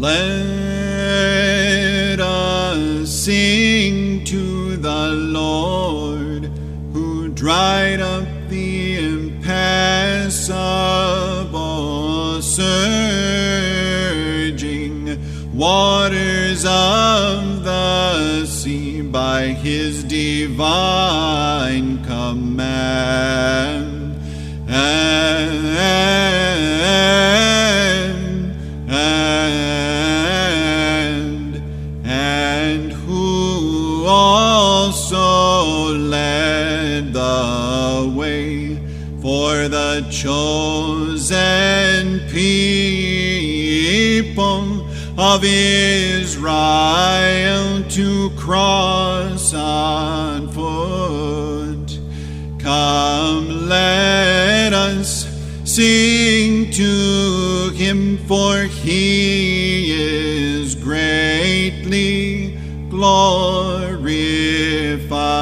Let us sing to the Lord, who dried up the impassable, surging waters of the sea by his divine command. And who also led the way for the chosen people of Israel to cross on foot. Come, let us sing to him, for he is greatly glorified.